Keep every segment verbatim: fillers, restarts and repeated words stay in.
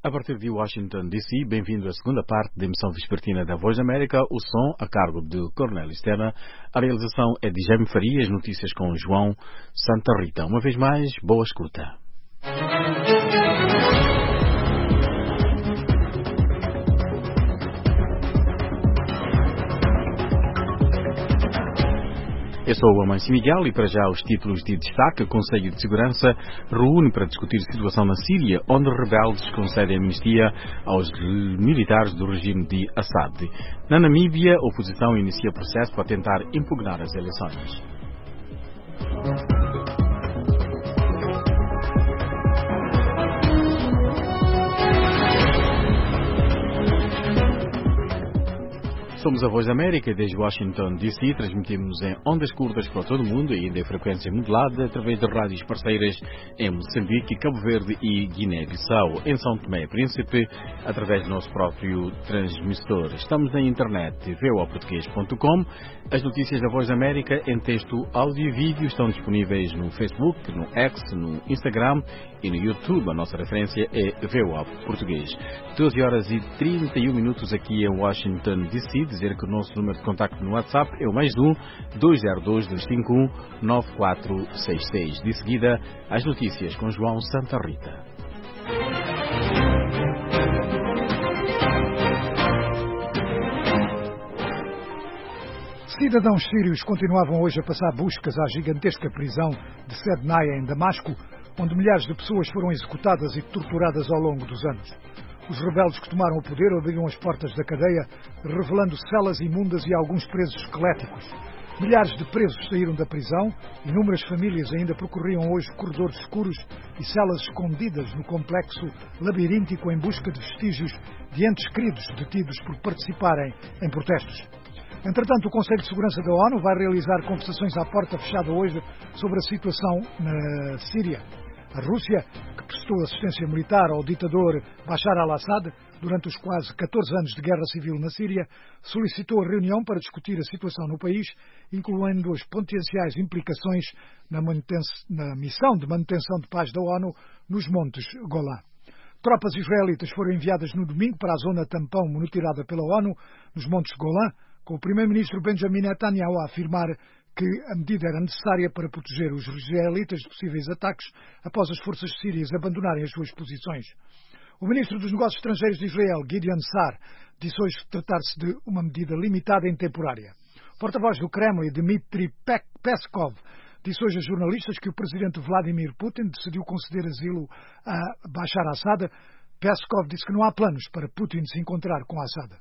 A partir de Washington, D C, bem-vindo à segunda parte da emissão vespertina da Voz da América, o som a cargo de Cornélio Stena. A realização é de Jaime Farias, notícias com João Santa Rita. Uma vez mais, boa escuta. Eu sou o Amancio Miguel e para já os títulos de destaque. O Conselho de Segurança reúne para discutir a situação na Síria, onde rebeldes concedem amnistia aos militares do regime de Assad. Na Namíbia, a oposição inicia processo para tentar impugnar as eleições. Somos a Voz da América e desde Washington, D C transmitimos em ondas curtas para todo o mundo e ainda em frequência modulada através de rádios parceiras em Moçambique, Cabo Verde e Guiné-Bissau, em São Tomé e Príncipe, através do nosso próprio transmissor. Estamos na internet v o a português ponto com. As notícias da Voz da América em texto, áudio e vídeo estão disponíveis no Facebook, no X, no Instagram e no YouTube. A nossa referência é V O A Português. doze horas e trinta e um minutos aqui em Washington, D C. Dizer que o nosso número de contacto no WhatsApp é o mais um, dois zero dois, dois cinco um, nove quatro seis seis. De seguida, as notícias com João Santa Rita. Cidadãos sírios continuavam hoje a passar buscas à gigantesca prisão de Sednaia, em Damasco, onde milhares de pessoas foram executadas e torturadas ao longo dos anos. Os rebeldes que tomaram o poder abriram as portas da cadeia, revelando celas imundas e alguns presos esqueléticos. Milhares de presos saíram da prisão, inúmeras famílias ainda percorriam hoje corredores escuros e celas escondidas no complexo labiríntico em busca de vestígios de entes queridos detidos por participarem em protestos. Entretanto, o Conselho de Segurança da ONU vai realizar conversações à porta fechada hoje sobre a situação na Síria. A Rússia, que prestou assistência militar ao ditador Bashar al-Assad durante os quase catorze anos de guerra civil na Síria, solicitou a reunião para discutir a situação no país, incluindo as potenciais implicações na, na missão de manutenção de paz da ONU nos Montes Golã. Tropas israelitas foram enviadas no domingo para a zona tampão monitorada pela ONU, nos Montes Golã, com o primeiro-ministro Benjamin Netanyahu a afirmar que a medida era necessária para proteger os israelitas de possíveis ataques após as forças sírias abandonarem as suas posições. O ministro dos Negócios Estrangeiros de Israel, Gideon Sa'ar, disse hoje tratar-se de uma medida limitada e temporária. O porta-voz do Kremlin, Dmitry Peskov, disse hoje a jornalistas que o presidente Vladimir Putin decidiu conceder asilo a Bashar Assad. Peskov disse que não há planos para Putin se encontrar com Assad.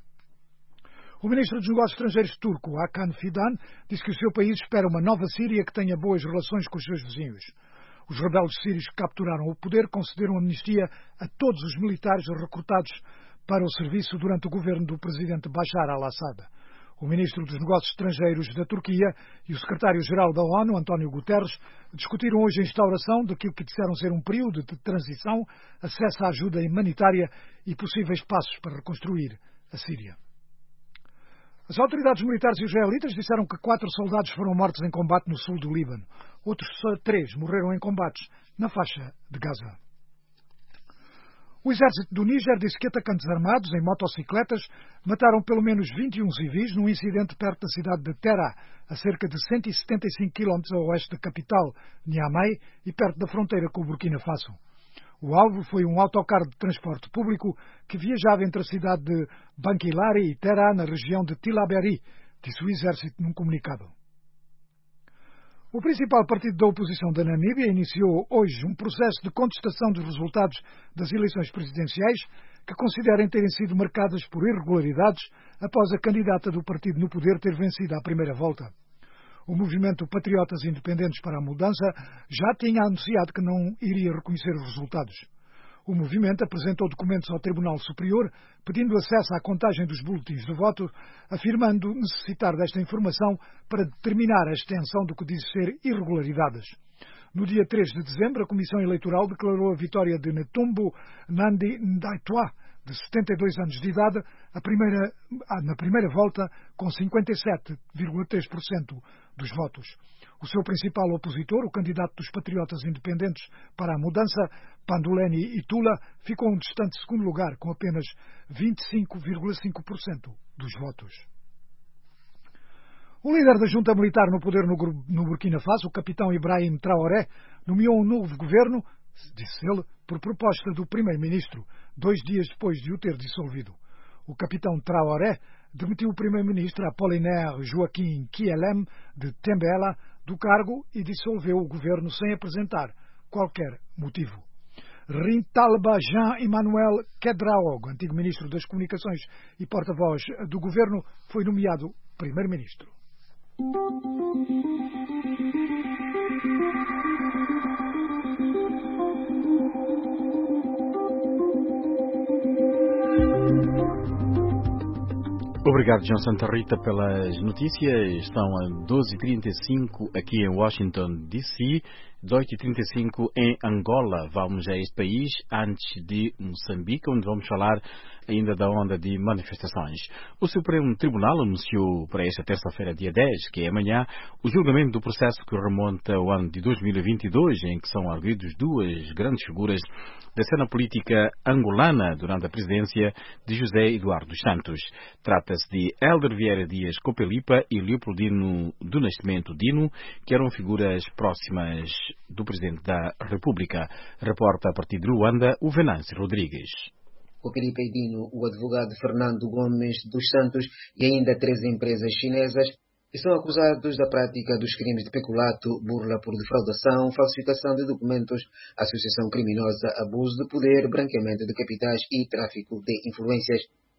O ministro dos Negócios Estrangeiros turco, Hakan Fidan, disse que o seu país espera uma nova Síria que tenha boas relações com os seus vizinhos. Os rebeldes sírios que capturaram o poder concederam amnistia a todos os militares recrutados para o serviço durante o governo do presidente Bashar al-Assad. O ministro dos Negócios Estrangeiros da Turquia e o secretário-geral da ONU, António Guterres, discutiram hoje a instauração daquilo que disseram ser um período de transição, acesso à ajuda humanitária e possíveis passos para reconstruir a Síria. As autoridades militares israelitas disseram que quatro soldados foram mortos em combate no sul do Líbano. Outros três morreram em combates na faixa de Gaza. O exército do Níger disse que atacantes armados em motocicletas mataram pelo menos vinte e um civis num incidente perto da cidade de Terá, a cerca de cento e setenta e cinco quilómetros a oeste da capital, Niamey, e perto da fronteira com o Burkina Faso. O alvo foi um autocarro de transporte público que viajava entre a cidade de Bankilari e Terá, na região de Tilaberi, disse o exército num comunicado. O principal partido da oposição da Namíbia iniciou hoje um processo de contestação dos resultados das eleições presidenciais que considerem terem sido marcadas por irregularidades após a candidata do partido no poder ter vencido à primeira volta. O movimento Patriotas Independentes para a Mudança já tinha anunciado que não iria reconhecer os resultados. O movimento apresentou documentos ao Tribunal Superior pedindo acesso à contagem dos boletins de voto, afirmando necessitar desta informação para determinar a extensão do que diz ser irregularidades. No dia três de dezembro, a Comissão Eleitoral declarou a vitória de Netumbo Nandi-Ndaitwah de setenta e dois anos de idade, a primeira, na primeira volta com cinquenta e sete vírgula três por cento dos votos. O seu principal opositor, o candidato dos Patriotas Independentes para a Mudança, Panduleni Itula, ficou um distante segundo lugar, com apenas vinte e cinco vírgula cinco por cento dos votos. O líder da junta militar no poder no, no Burkina Faso, o capitão Ibrahim Traoré, nomeou um novo governo, disse ele, por proposta do primeiro-ministro, dois dias depois de o ter dissolvido. O capitão Traoré demitiu o primeiro-ministro Apollinaire Joaquim Kielem de Tembela do cargo e dissolveu o governo sem apresentar qualquer motivo. Rintalba Jean-Emmanuel Kedraogo, antigo ministro das Comunicações e porta-voz do governo, foi nomeado primeiro-ministro. Obrigado, João Santa Rita, pelas notícias. São a doze e trinta e cinco aqui em Washington, D C, dezoito e trinta e cinco em Angola. Vamos a este país antes de Moçambique, onde vamos falar ainda da onda de manifestações. O Supremo Tribunal anunciou para esta terça-feira, dia dez, que é amanhã, o julgamento do processo que remonta ao ano de dois mil e vinte e dois, em que são arguidos duas grandes figuras da cena política angolana durante a presidência de José Eduardo dos Santos. Trata-se de Hélder Vieira Dias Copelipa e Leopoldino do Nascimento Dino, que eram figuras próximas do Presidente da República. Reporta a partir de Luanda o Venâncio Rodrigues. Copelipa e Dino, o advogado Fernando Gomes dos Santos e ainda três empresas chinesas são acusados da prática dos crimes de peculato, burla por defraudação, falsificação de documentos, associação criminosa, abuso de poder, branqueamento de capitais e tráfico de influências.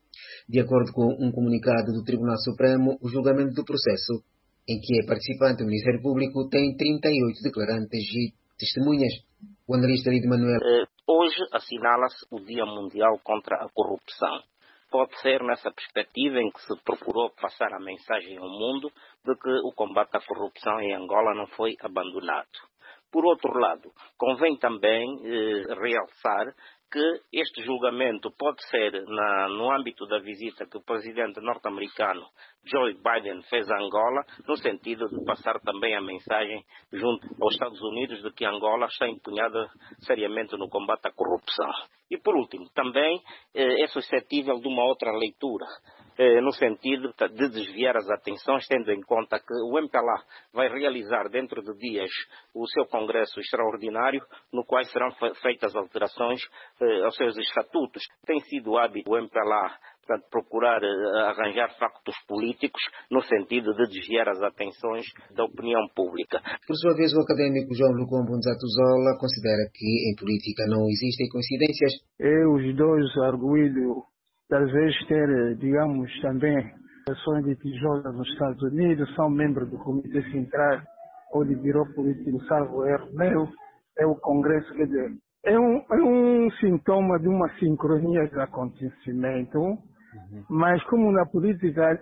De acordo com um comunicado do Tribunal Supremo, o julgamento do processo, em que é participante o Ministério Público, tem trinta e oito declarantes e testemunhas. O analista Lidio Manuel. Hoje assinala-se o Dia Mundial contra a Corrupção. Pode ser nessa perspectiva em que se procurou passar a mensagem ao mundo de que o combate à corrupção em Angola não foi abandonado. Por outro lado, convém também eh, realçar que este julgamento pode ser na, no âmbito da visita que o presidente norte-americano Joe Biden fez a Angola, no sentido de passar também a mensagem junto aos Estados Unidos de que Angola está empenhada seriamente no combate à corrupção. E por último, também eh, é suscetível de uma outra leitura, eh, no sentido de desviar as atenções, tendo em conta que o M P L A vai realizar dentro de dias o seu congresso extraordinário, no qual serão feitas alterações eh, aos seus estatutos. Tem sido hábito o M P L A portanto, procurar uh, arranjar factos políticos no sentido de desviar as atenções da opinião pública. Por sua vez, o académico João Lucombo Nzatuzola considera que em política não existem coincidências. E os dois arguídos talvez ter, digamos, também ações de tijolo nos Estados Unidos, são membros do Comitê Central ou de Biro Político, salvo erro meu, é o Congresso, quer dizer, é um, é um sintoma de uma sincronia de acontecimento. Uhum. Mas como na política,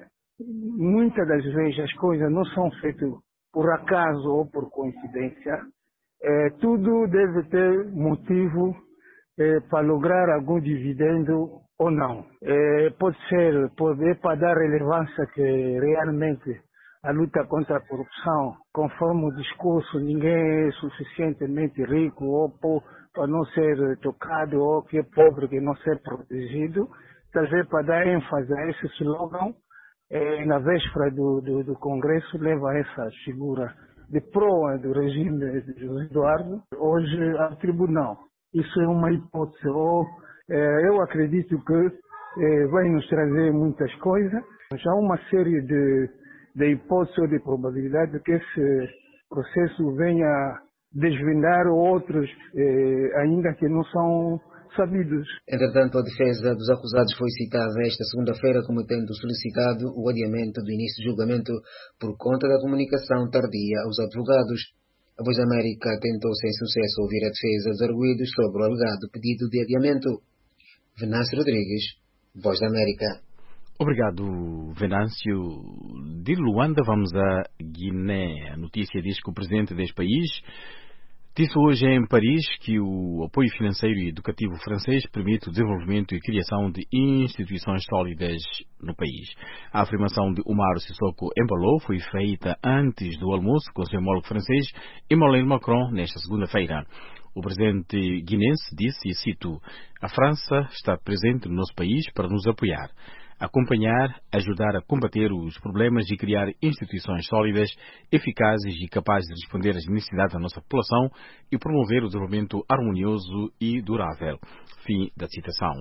muitas das vezes as coisas não são feitas por acaso ou por coincidência, é, tudo deve ter motivo é, para lograr algum dividendo ou não. É, pode ser pode, é para dar relevância que realmente a luta contra a corrupção, conforme o discurso, ninguém é suficientemente rico ou para não ser tocado ou que é pobre que não ser protegido. Talvez para dar ênfase a esse slogan, eh, na véspera do, do, do Congresso, leva a essa figura de proa do regime de José Eduardo, hoje ao tribunal. Isso é uma hipótese. Ou, eh, eu acredito que eh, vai nos trazer muitas coisas. Já há uma série de, de hipóteses ou de probabilidade que esse processo venha desvendar outros, eh, ainda que não são sabidos. Entretanto, a defesa dos acusados foi citada esta segunda-feira como tendo solicitado o adiamento do início do julgamento por conta da comunicação tardia aos advogados. A Voz da América tentou sem sucesso ouvir a defesa dos arguidos sobre o alegado pedido de adiamento. Venâncio Rodrigues, Voz da América. Obrigado, Venâncio. De Luanda vamos a Guiné. A notícia diz que o presidente deste país Disse hoje em Paris que o apoio financeiro e educativo francês permite o desenvolvimento e criação de instituições sólidas no país. A afirmação de Umaro Sissoko Embalo foi feita antes do almoço com o seu homólogo francês Emmanuel Macron nesta segunda-feira. O presidente guinense disse, e cito, a França está presente no nosso país para nos apoiar, acompanhar, ajudar a combater os problemas e criar instituições sólidas, eficazes e capazes de responder às necessidades da nossa população e promover o desenvolvimento harmonioso e durável. Fim da citação.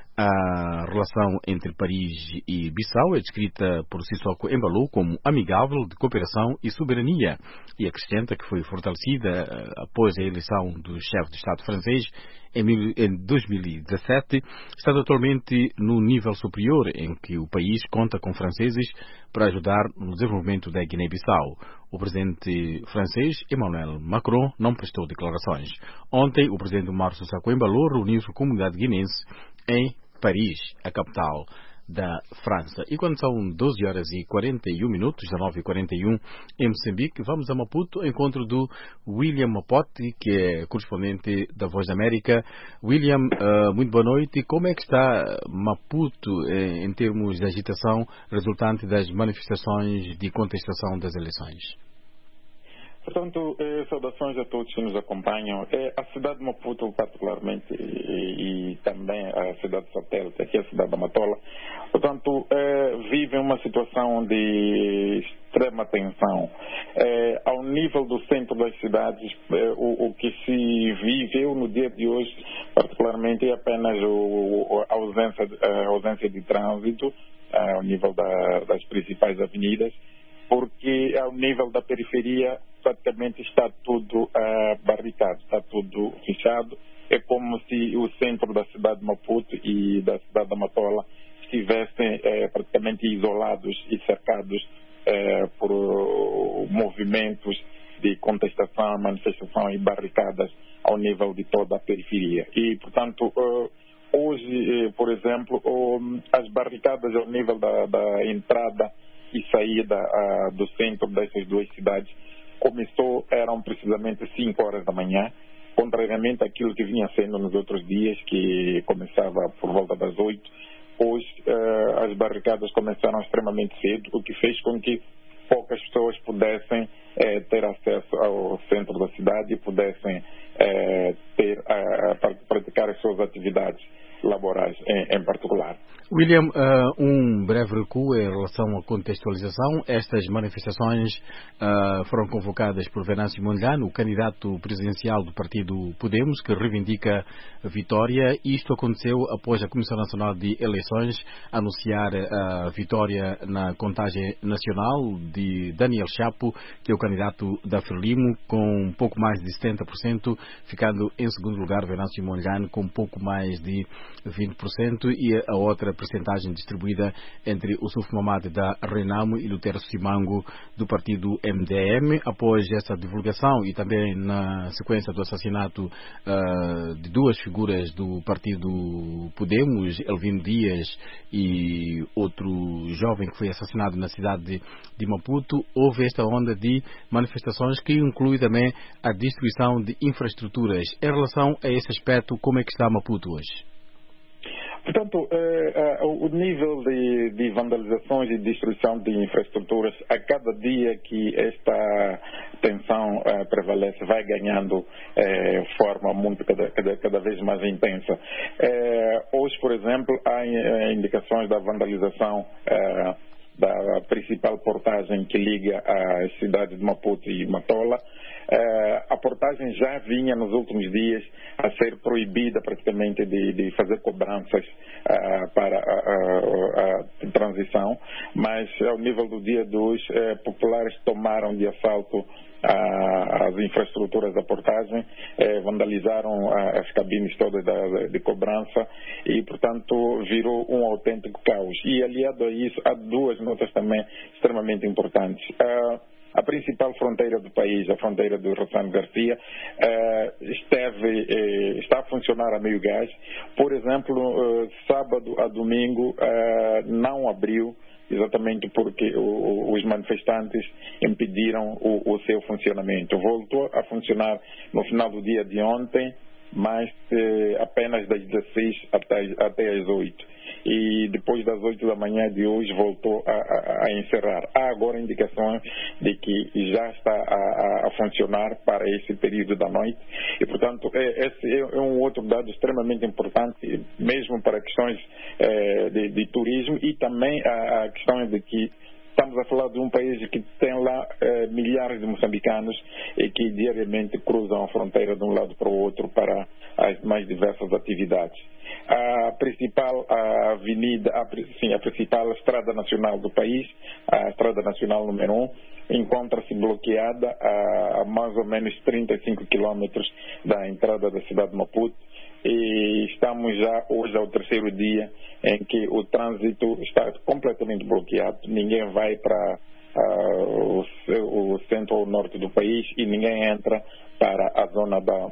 A relação entre Paris e Bissau é descrita por Sissoko Embalo como amigável, de cooperação e soberania, e acrescenta que foi fortalecida após a eleição do chefe de Estado francês em dois mil e dezassete, estando atualmente no nível superior em que o país conta com franceses para ajudar no desenvolvimento da Guiné-Bissau. O presidente francês Emmanuel Macron não prestou declarações. Ontem, o presidente Umaro Sissoko Embalo reuniu-se com a comunidade guinense em Paris, a capital da França. E quando são doze horas e quarenta e um minutos, dezenove e quarenta e um em Moçambique, vamos a Maputo, ao encontro do William Mapote, que é correspondente da Voz da América. William, uh, muito boa noite. Como é que está Maputo eh, em termos de agitação resultante das manifestações de contestação das eleições? Portanto, eh, saudações a todos que nos acompanham. Eh, a cidade de Maputo, particularmente, e, e também a cidade de satélite, aqui a cidade da Matola, portanto, eh, vive uma situação de extrema tensão. Eh, ao nível do centro das cidades, eh, o, o que se viveu no dia de hoje, particularmente, é apenas o, a, ausência, a ausência de trânsito, eh, ao nível da, das principais avenidas, porque ao nível da periferia praticamente está tudo uh, barricado, está tudo fechado. É como se o centro da cidade de Maputo e da cidade da Matola estivessem uh, praticamente isolados e cercados uh, por movimentos de contestação, manifestação e barricadas ao nível de toda a periferia. E, portanto, uh, hoje, uh, por exemplo, um, as barricadas ao nível da, da entrada e saída uh, do centro dessas duas cidades começou, eram precisamente cinco horas da manhã, contrariamente àquilo que vinha sendo nos outros dias, que começava por volta das oito. Hoje uh, as barricadas começaram extremamente cedo, o que fez com que poucas pessoas pudessem eh, ter acesso ao centro da cidade e pudessem eh, ter, uh, praticar as suas atividades laborais em, em particular. William, uh, um breve recuo em relação à contextualização. Estas manifestações uh, foram convocadas por Venâncio Mondlane, o candidato presidencial do partido Podemos, que reivindica a vitória. Isto aconteceu após a Comissão Nacional de Eleições anunciar a vitória na contagem nacional de Daniel Chapo, que é o candidato da Frelimo, com um pouco mais de setenta por cento, ficando em segundo lugar Venâncio Mondlane com um pouco mais de vinte por cento, e a outra percentagem distribuída entre o Suf Mamad da Renamo e Lutero Simango do partido M D M. Após essa divulgação e também na sequência do assassinato uh, de duas figuras do partido Podemos, Elvino Dias e outro jovem que foi assassinado na cidade de, de Maputo, houve esta onda de manifestações que inclui também a destruição de infraestruturas. Em relação a esse aspecto, como é que está Maputo hoje? Portanto, eh, eh, o nível de, de vandalizações e destruição de infraestruturas, a cada dia que esta tensão eh, prevalece, vai ganhando eh, forma muito cada, cada, cada vez mais intensa. Eh, hoje, por exemplo, há eh, indicações da vandalização eh, da principal portagem que liga as cidades de Maputo e Matola. Uh, a portagem já vinha nos últimos dias a ser proibida praticamente de, de fazer cobranças uh, para a, a, a transição, mas ao nível do dia de hoje, uh, populares tomaram de assalto uh, as infraestruturas da portagem, uh, vandalizaram uh, as cabines todas da, de cobrança e, portanto, virou um autêntico caos. E, aliado a isso, há duas notas também extremamente importantes. Uh, A principal fronteira do país, a fronteira do Rossano Garcia, eh, esteve, eh, está a funcionar a meio gás. Por exemplo, eh, sábado a domingo eh, não abriu exatamente porque o, os manifestantes impediram o, o seu funcionamento. Voltou a funcionar no final do dia de ontem, mas eh, apenas das dezesseis até, até as oito. E depois das oito da manhã de hoje voltou a, a, a encerrar. Há agora indicações de que já está a, a funcionar para esse período da noite. E, portanto, é, esse é, é um outro dado extremamente importante, mesmo para questões é, de, de turismo, e também a, a questão de que estamos a falar de um país que tem lá eh, milhares de moçambicanos e que diariamente cruzam a fronteira de um lado para o outro para as mais diversas atividades. A principal a avenida, a, sim, a principal estrada nacional do país, a estrada nacional número um, encontra-se bloqueada a, a mais ou menos trinta e cinco quilômetros da entrada da cidade de Maputo. E estamos já hoje ao terceiro dia em que o trânsito está completamente bloqueado. Ninguém vai para uh, o, o centro ou norte do país e ninguém entra para a zona da,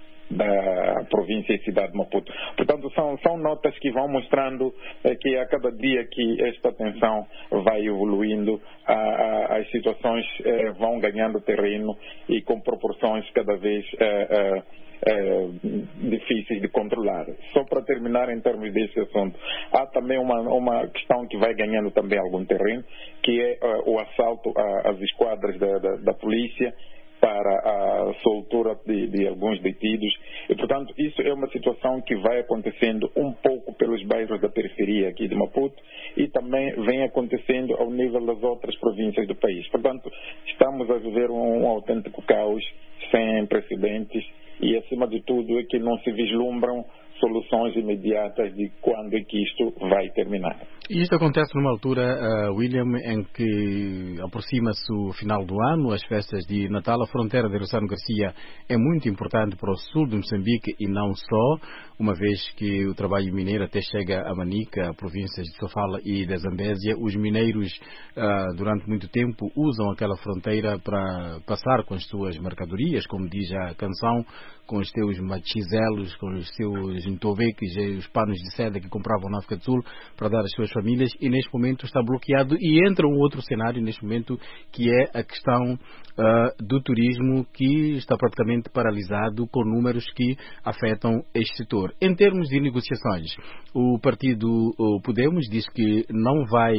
da província e cidade de Maputo. Portanto, são, são notas que vão mostrando eh, que a cada dia que esta tensão vai evoluindo, a, a, as situações eh, vão ganhando terreno e com proporções cada vez eh, eh, É, difíceis de controlar. Só para terminar em termos desse assunto, há também uma, uma questão que vai ganhando também algum terreno, que é uh, o assalto às esquadras da, da, da polícia para a soltura de, de alguns detidos. E, portanto, isso é uma situação que vai acontecendo um pouco pelos bairros da periferia aqui de Maputo e também vem acontecendo ao nível das outras províncias do país. Portanto, estamos a viver um, um autêntico caos sem precedentes e, acima de tudo, é que não se vislumbram soluções imediatas de quando é que isto vai terminar. E isto acontece numa altura, uh, William, em que aproxima-se o final do ano, as festas de Natal. A fronteira de Rossano Garcia é muito importante para o sul de Moçambique e não só, uma vez que o trabalho mineiro até chega a Manica, províncias de Sofala e da Zambésia. Os mineiros, uh, durante muito tempo, usam aquela fronteira para passar com as suas mercadorias, como diz a canção, com os seus machizelos, com os seus entoveques e os panos de seda que compravam na África do Sul para dar às suas famílias, e neste momento está bloqueado. E entra um outro cenário neste momento, que é a questão uh, do turismo, que está praticamente paralisado, com números que afetam este setor. Em termos de negociações, o partido o Podemos diz que não vai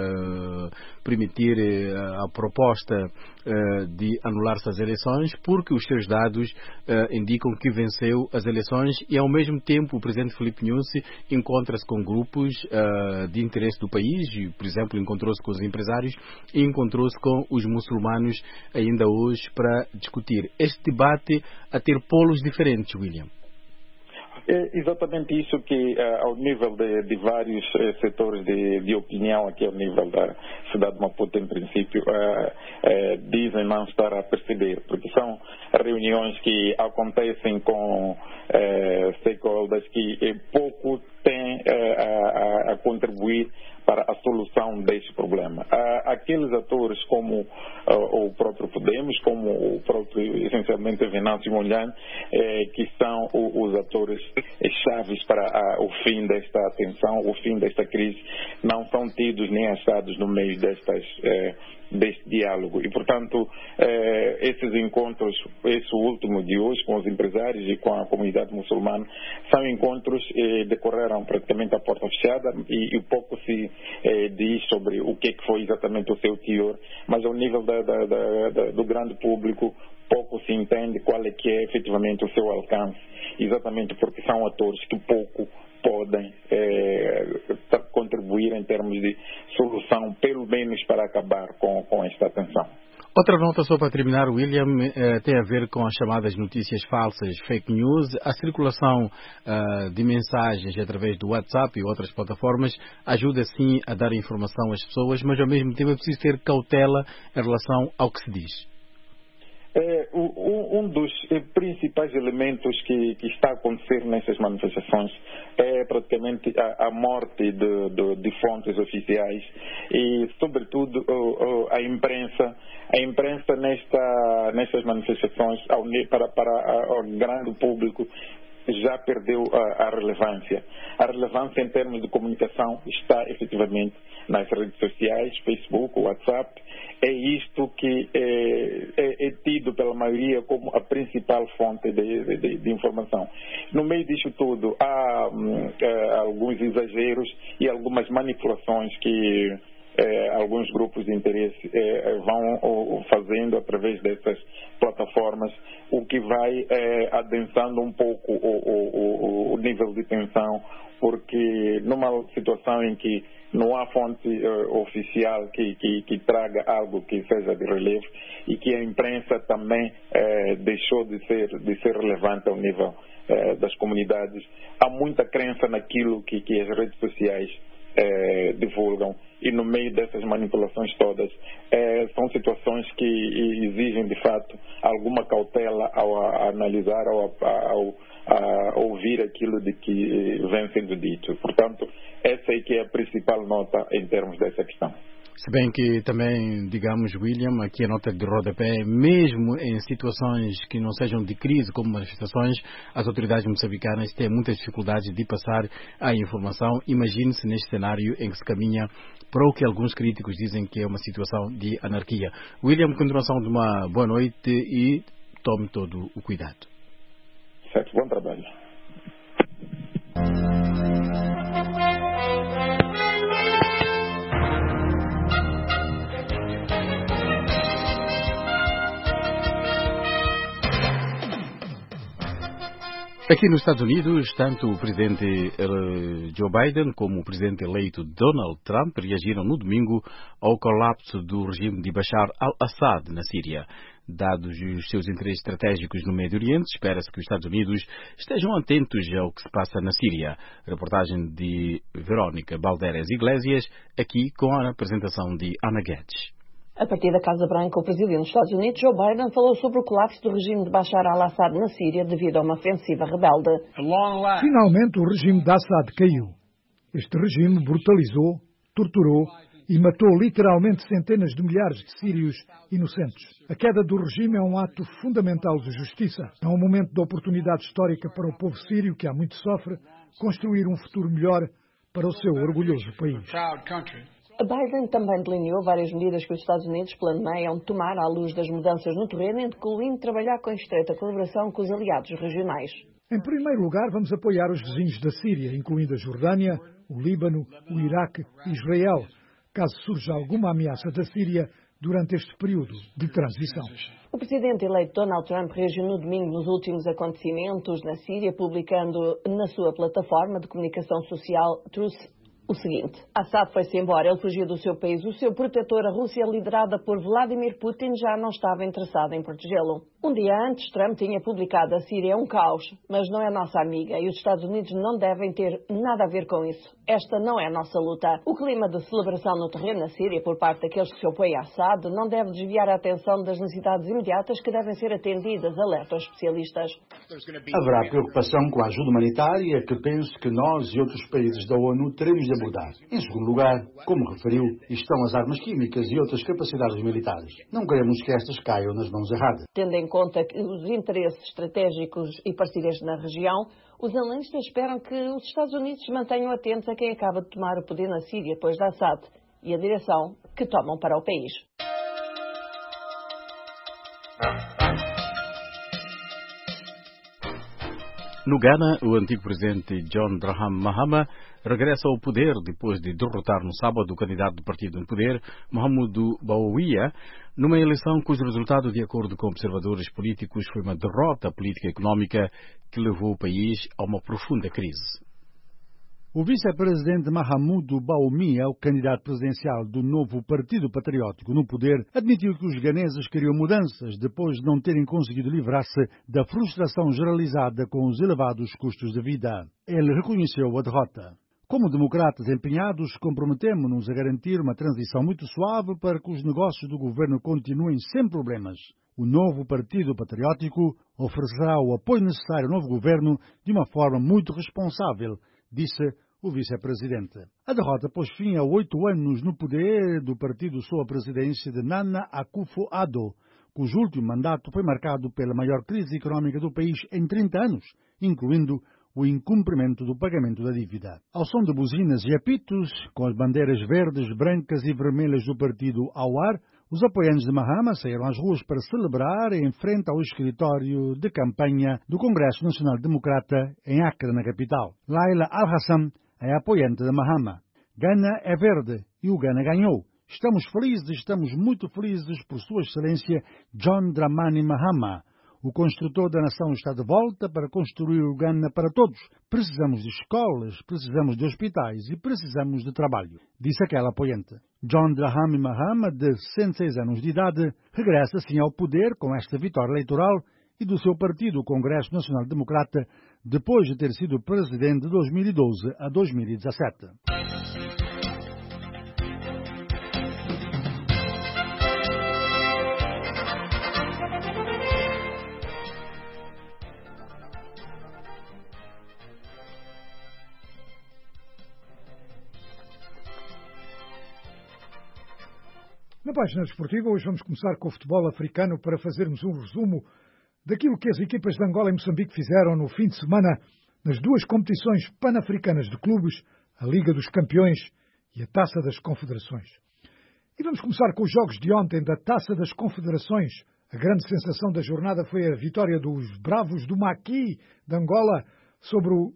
uh, permitir uh, a proposta uh, de anular-se as eleições, porque os seus dados uh, indicam que venceu as eleições, e ao mesmo tempo o presidente Filipe Nyusi encontra-se com grupos uh, de interesse do país, e, por exemplo, encontrou-se com os empresários e encontrou-se com os muçulmanos ainda hoje para discutir este debate a ter polos diferentes, William. É exatamente isso que, uh, ao nível de, de vários uh, setores de, de opinião aqui ao nível da cidade de Maputo, em princípio, uh, uh, dizem não estar a perceber, porque são reuniões que acontecem com uh, stakeholders que uh, pouco têm uh, a, a contribuir para a solução deste problema. Há aqueles atores como uh, o próprio Podemos, como o próprio, essencialmente, Venâncio Mondlane, eh, que são o, os atores chaves para a, o fim desta tensão, o fim desta crise, não são tidos nem achados no meio destas, eh, deste diálogo. E, portanto, eh, esses encontros, esse último de hoje, com os empresários e com a comunidade muçulmana, são encontros que eh, decorreram praticamente à porta fechada, e, e pouco se eh, diz sobre o que, que foi exatamente o seu teor, mas ao nível da, da, da, da, do grande público, pouco se entende qual é que é efetivamente o seu alcance, exatamente porque são atores que pouco podem eh, contribuir em termos de solução, pelo menos para acabar com, com esta tensão. Outra nota, só para terminar, William, eh, tem a ver com as chamadas notícias falsas, fake news. A circulação uh, de mensagens através do WhatsApp e outras plataformas ajuda sim a dar informação às pessoas, mas ao mesmo tempo é preciso ter cautela em relação ao que se diz. É, um, um dos principais elementos que, que está a acontecer nessas manifestações é praticamente a, a morte de, de, de fontes oficiais e, sobretudo, a imprensa. A imprensa nesta, nestas manifestações, ao, para, para o grande público, já perdeu a, a relevância. A relevância em termos de comunicação está efetivamente nas redes sociais, Facebook, WhatsApp. É isto que é, é, é tido pela maioria como a principal fonte de, de, de informação. No meio disto tudo, há hum, alguns exageros e algumas manipulações que eh, alguns grupos de interesse eh, vão oh, fazendo através dessas plataformas, o que vai eh, adensando um pouco o, o, o, o nível de tensão, porque numa situação em que não há fonte uh, oficial que, que, que traga algo que seja de relevo e que a imprensa também uh, deixou de ser, de ser relevante ao nível uh, das comunidades, há muita crença naquilo que, que as redes sociais uh, divulgam, e no meio dessas manipulações todas uh, são situações que exigem de fato alguma cautela ao a, analisar, ao, ao a ouvir aquilo de que vem sendo dito. Portanto, essa é que é a principal nota em termos dessa questão. Se bem que também, digamos, William, aqui a nota de rodapé, mesmo em situações que não sejam de crise como manifestações, as autoridades moçambicanas têm muitas dificuldades de passar a informação. Imagine-se neste cenário em que se caminha para o que alguns críticos dizem que é uma situação de anarquia. William, continuação de uma boa noite e tome todo o cuidado. Certo, bom trabalho. Aqui nos Estados Unidos, tanto o presidente Joe Biden como o presidente eleito Donald Trump reagiram no domingo ao colapso do regime de Bashar al-Assad na Síria. Dados os seus interesses estratégicos no Médio Oriente, espera-se que os Estados Unidos estejam atentos ao que se passa na Síria. Reportagem de Verónica Balderas Iglesias, aqui com a apresentação de Ana Guedes. A partir da Casa Branca, o presidente dos Estados Unidos, Joe Biden, falou sobre o colapso do regime de Bashar al-Assad na Síria devido a uma ofensiva rebelde. Finalmente, o regime de Assad caiu. Este regime brutalizou, torturou e matou literalmente centenas de milhares de sírios inocentes. A queda do regime é um ato fundamental de justiça. É um momento de oportunidade histórica para o povo sírio, que há muito sofre, construir um futuro melhor para o seu orgulhoso país. Biden também delineou várias medidas que os Estados Unidos planeiam tomar à luz das mudanças no terreno, incluindo trabalhar com estreita colaboração com os aliados regionais. Em primeiro lugar, vamos apoiar os vizinhos da Síria, incluindo a Jordânia, o Líbano, o Iraque e Israel, caso surja alguma ameaça da Síria durante este período de transição. O presidente eleito Donald Trump reagiu no domingo nos últimos acontecimentos na Síria, publicando na sua plataforma de comunicação social Truth o seguinte: Assad foi-se embora, ele fugiu do seu país. O seu protetor, a Rússia, liderada por Vladimir Putin, já não estava interessado em protegê-lo. Um dia antes, Trump tinha publicado: a Síria é um caos, mas não é nossa amiga e os Estados Unidos não devem ter nada a ver com isso. Esta não é a nossa luta. O clima de celebração no terreno na Síria por parte daqueles que se opõem a Assad não deve desviar a atenção das necessidades imediatas que devem ser atendidas, alertam os especialistas. Haverá preocupação com a ajuda humanitária que penso que nós e outros países da ONU teremos de abordar. Em segundo lugar, como referiu, estão as armas químicas e outras capacidades militares. Não queremos que estas caiam nas mãos erradas. Tendo em conta que os interesses estratégicos e parceiros na região, os analistas esperam que os Estados Unidos se mantenham atentos a quem acaba de tomar o poder na Síria depois de Assad e a direção que tomam para o país. No Ghana, o antigo presidente John Dramani Mahama regressa ao poder depois de derrotar no sábado o candidato do partido no poder, Mahamudu Bawumia, numa eleição cujo resultado, de acordo com observadores políticos, foi uma derrota política e económica que levou o país a uma profunda crise. O vice-presidente Mahamudu Bawumia, o candidato presidencial do novo Partido Patriótico no poder, admitiu que os ganeses queriam mudanças depois de não terem conseguido livrar-se da frustração generalizada com os elevados custos de vida. Ele reconheceu a derrota. Como democratas empenhados, comprometemos-nos a garantir uma transição muito suave para que os negócios do governo continuem sem problemas. O novo Partido Patriótico oferecerá o apoio necessário ao novo governo de uma forma muito responsável, disse o vice-presidente. A derrota pôs fim a oito anos no poder do partido sob a presidência de Nana Akufo-Addo, cujo último mandato foi marcado pela maior crise económica do país em trinta anos incluindo o incumprimento do pagamento da dívida. Ao som de buzinas e apitos, com as bandeiras verdes, brancas e vermelhas do partido ao ar, os apoiantes de Mahama saíram às ruas para celebrar em frente ao escritório de campanha do Congresso Nacional Democrata em Accra, na capital. Laila Al-Hassan é apoiante de Mahama. Gana é verde e o Gana ganhou. Estamos felizes, estamos muito felizes por Sua Excelência John Dramani Mahama. O construtor da nação está de volta para construir o Ghana para todos. Precisamos de escolas, precisamos de hospitais e precisamos de trabalho, disse aquela apoiante. John Dramani Mahama, de sessenta e seis anos de idade, regressa assim ao poder com esta vitória eleitoral e do seu partido, o Congresso Nacional Democrata, depois de ter sido presidente de dois mil e doze a dois mil e dezassete. Na página desportiva, hoje vamos começar com o futebol africano para fazermos um resumo daquilo que as equipas de Angola e Moçambique fizeram no fim de semana nas duas competições pan-africanas de clubes, a Liga dos Campeões e a Taça das Confederações. E vamos começar com os jogos de ontem da Taça das Confederações. A grande sensação da jornada foi a vitória dos Bravos do Maqui de Angola sobre o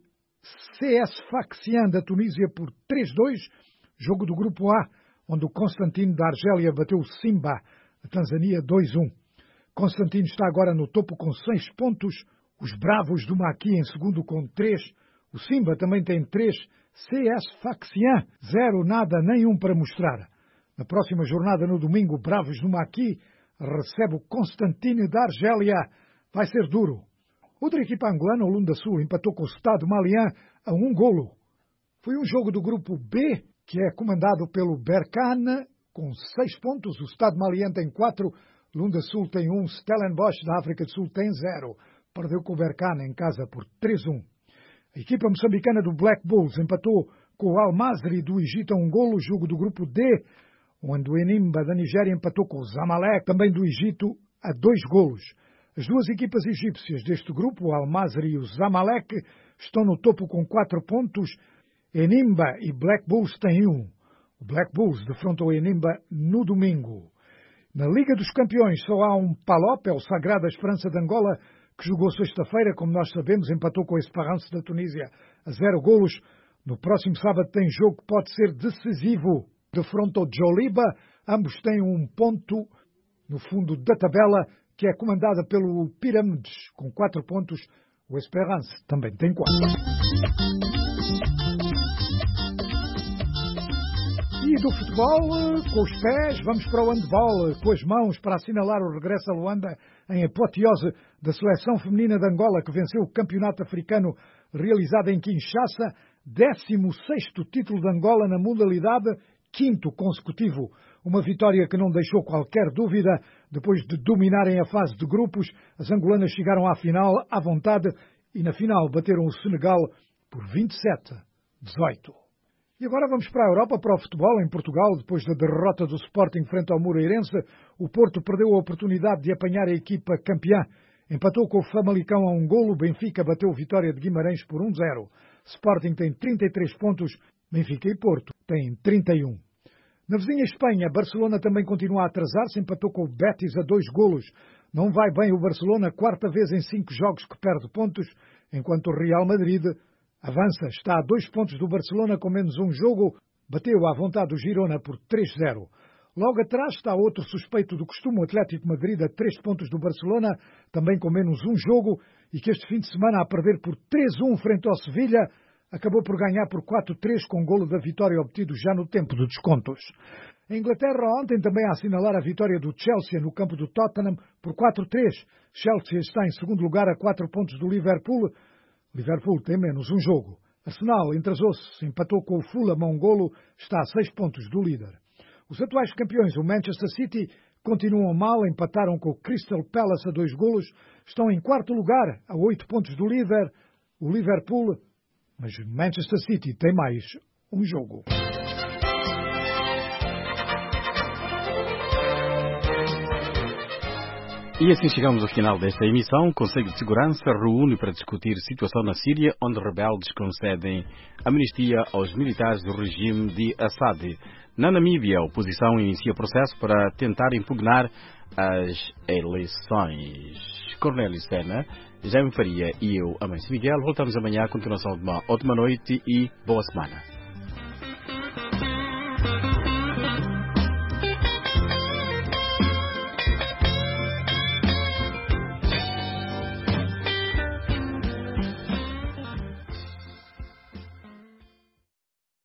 C S Sfaxien da Tunísia por três a dois, jogo do Grupo A, onde o Constantino da Argélia bateu o Simba, da Tanzânia, dois a um. Constantino está agora no topo com seis pontos, os Bravos do Maqui em segundo com três, o Simba também tem três, C S Sfaxien, zero, nada, nenhum para mostrar. Na próxima jornada, no domingo, Bravos do Maqui recebe o Constantino da Argélia. Vai ser duro. Outra equipa angolana, o Lunda Sul, empatou com o Stade Malien a um golo. Foi um jogo do grupo B, que é comandado pelo Berkane, com seis pontos. O Stade Malien tem quatro, Lunda Sul tem um, Stellenbosch da África do Sul tem zero. Perdeu com o Berkane em casa por três a um. A equipa moçambicana do Black Bulls empatou com o Al Masry do Egito a um golo, jogo do grupo D, onde o Enimba da Nigéria empatou com o Zamalek, também do Egito, a dois golos. As duas equipas egípcias deste grupo, o Al Masry e o Zamalek, estão no topo com quatro pontos. Enimba e Black Bulls têm um. O Black Bulls defronta o Enimba no domingo. Na Liga dos Campeões só há um Palop, é o Sagrada Esperança de Angola, que jogou sexta-feira, como nós sabemos, empatou com a Esperance da Tunísia a zero golos. No próximo sábado tem jogo que pode ser decisivo. Defronta o Joliba, ambos têm um ponto no fundo da tabela, que é comandada pelo Pirâmides, com quatro pontos. O Esperance também tem quatro. E do futebol, com os pés, vamos para o handball, com as mãos, para assinalar o regresso a Luanda em apoteose da seleção feminina de Angola, que venceu o campeonato africano realizado em Kinshasa, décimo sexto título de Angola na modalidade, quinto consecutivo. Uma vitória que não deixou qualquer dúvida. Depois de dominarem a fase de grupos, as angolanas chegaram à final à vontade e na final bateram o Senegal por vinte e sete a dezoito. E agora vamos para a Europa, para o futebol. Em Portugal, depois da derrota do Sporting frente ao Moreirense, o Porto perdeu a oportunidade de apanhar a equipa campeã. Empatou com o Famalicão a um golo, Benfica bateu Vitória de Guimarães por um a zero. Sporting tem trinta e três pontos, Benfica e Porto têm trinta e um. Na vizinha Espanha, Barcelona também continua a atrasar-se, empatou com o Betis a dois golos. Não vai bem o Barcelona, quarta vez em cinco jogos que perde pontos, enquanto o Real Madrid avança, está a dois pontos do Barcelona com menos um jogo, bateu à vontade o Girona por três a zero. Logo atrás está outro suspeito do costume, o Atlético de Madrid, a três pontos do Barcelona, também com menos um jogo, e que este fim de semana, a perder por três a um frente ao Sevilha, acabou por ganhar por quatro a três com o golo da vitória obtido já no tempo de descontos. Em Inglaterra, ontem também a assinalar a vitória do Chelsea no campo do Tottenham por quatro a três. Chelsea está em segundo lugar a quatro pontos do Liverpool. Liverpool tem menos um jogo. Arsenal entrasou-se, empatou com o Fulham a um golo, está a seis pontos do líder. Os atuais campeões, o Manchester City, continuam mal, empataram com o Crystal Palace a dois golos, estão em quarto lugar a oito pontos do líder, o Liverpool, mas o Manchester City tem mais um jogo. E assim chegamos ao final desta emissão. O Conselho de Segurança reúne para discutir a situação na Síria, onde rebeldes concedem amnistia aos militares do regime de Assad. Na Namíbia, a oposição inicia processo para tentar impugnar as eleições. Cornélio Sena, Jaime Faria e eu, Amâncio Miguel, voltamos amanhã. A continuação de uma ótima noite e boa semana.